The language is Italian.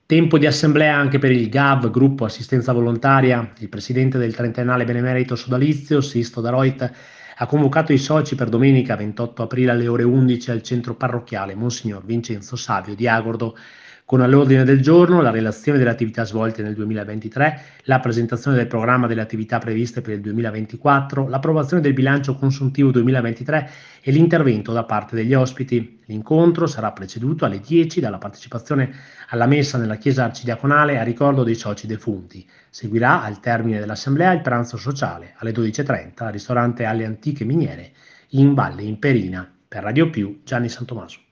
Tempo di assemblea anche per il GAV, Gruppo Assistenza Volontaria. Il presidente del trentennale benemerito sodalizio, Sisto Daroit, ha convocato i soci per domenica 28 aprile alle ore 11 al centro parrocchiale Monsignor Vincenzo Savio di Agordo, con all'ordine del giorno la relazione delle attività svolte nel 2023, la presentazione del programma delle attività previste per il 2024, l'approvazione del bilancio consuntivo 2023 e l'intervento da parte degli ospiti. L'incontro sarà preceduto alle 10 dalla partecipazione alla messa nella chiesa arcidiaconale a ricordo dei soci defunti. Seguirà, al termine dell'assemblea, il pranzo sociale alle 12:30 al ristorante Alle Antiche Miniere in Valle Imperina. Per Radio Più, Gianni Santomaso.